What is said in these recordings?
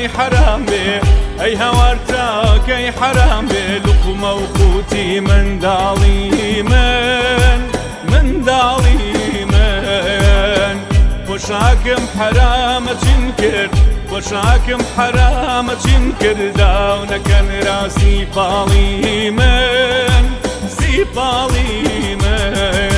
كي حرام بي أي هوارتا كي حرام بي لقمة وقوتي من دالي من دالي من وشاكم حرام تنكر وشاكم حرام تنكر داونا كان راسي بالي من سيبالي من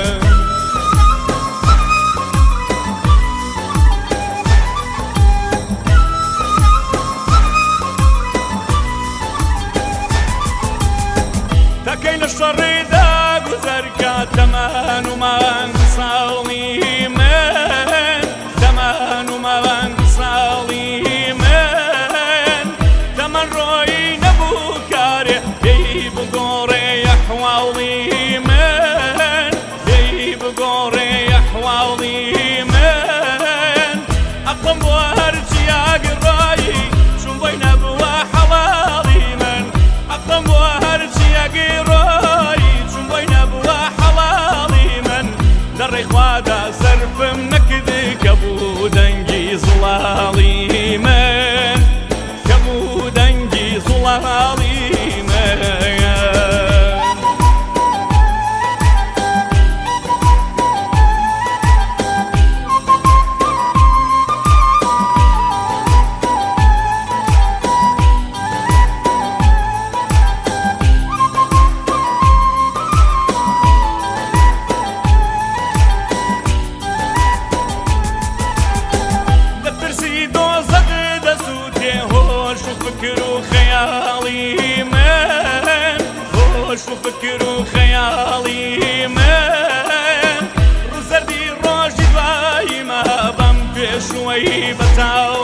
تكين الشر دا گذركا تمان ومان صالي من تمان ومان صالي من تمن روي نبو كاره يجيب قوري يحوالي من يجيب قوري يحوالي من أقوم بوهرتي أقراي شون بين أبوا حوالي من أقوم بوهرتي أقراي شون بين أبوا حوالي من دري خوادا سرف منكذي كبو دنجي زلالي من كبو دنجي زلالي من فكر وخيالي من هوش وفكر وخيالي من رزردي روجي دواي ما بم في شوي بتاو